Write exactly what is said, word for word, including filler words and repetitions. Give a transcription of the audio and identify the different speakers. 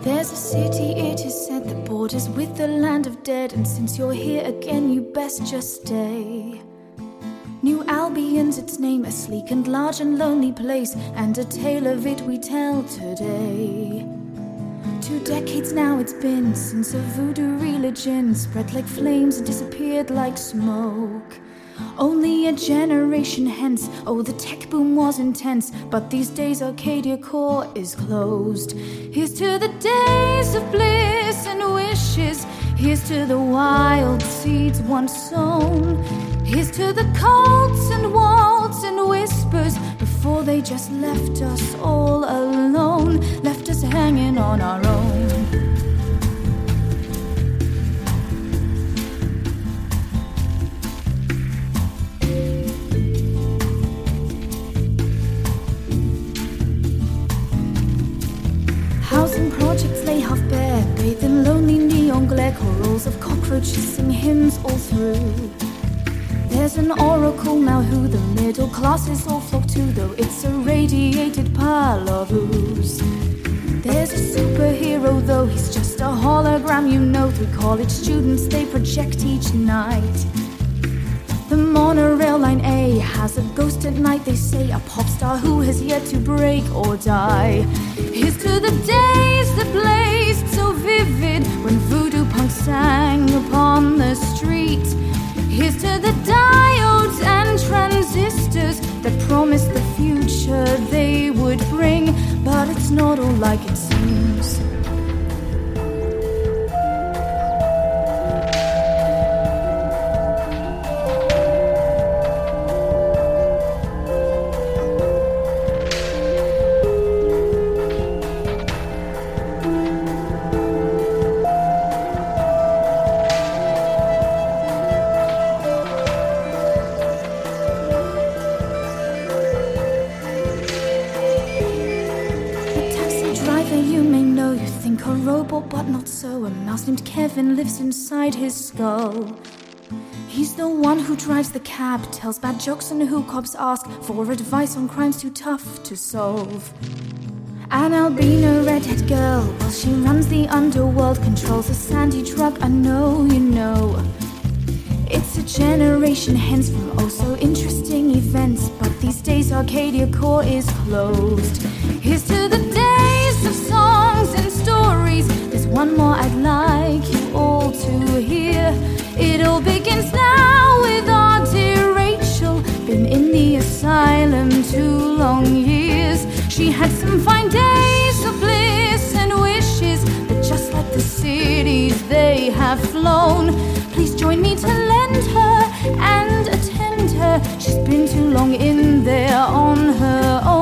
Speaker 1: There's a city, it is said, that borders with the land of dead, and since you're here again, you best just stay. New Albion's its name, a sleek and large and lonely place, and a tale of it we tell today. Two decades now it's been since a voodoo religion spread like flames and disappeared like smoke. Only a generation hence, oh the tech boom was intense, but these days Arcadia Core is closed. Here's to the days of bliss and wishes, here's to the wild seeds once sown, here's to the cults and waltz and whispers before they just left us all alone, left us hanging on our own. Housing projects lay half bare, bathed in lonely neon glare, chorals of cockroaches sing hymns all through. There's an oracle now who the middle classes all flock to, though it's a radiated pile of ooze. There's a superhero, though he's just a hologram, you know. Three college students they project each night. The monorail line A has a ghost at night, they say, a pop star who has yet to break or die. Here's to the days that blazed so vivid when voodoo punk sang upon the street. Here's to the diodes and transistors that promised the future they would bring, but it's not all like it seems. You may know, you think a robot, but not so. A mouse named Kevin lives inside his skull. He's the one who drives the cab, tells bad jokes and who cops ask for advice on crimes too tough to solve. An albino redhead girl, well she runs the underworld, controls a sandy drug, I know you know. It's a generation hence from oh so interesting events, but these days Arcadia Core is closed. Here's to the days of songs and stories, there's one more I'd like you all to hear. It all begins now with our dear Rachel, been in the asylum two long years. She had some fine days of bliss and wishes, but just like the cities they have flown. Please join me to lend her and attend her, she's been too long in there on her own.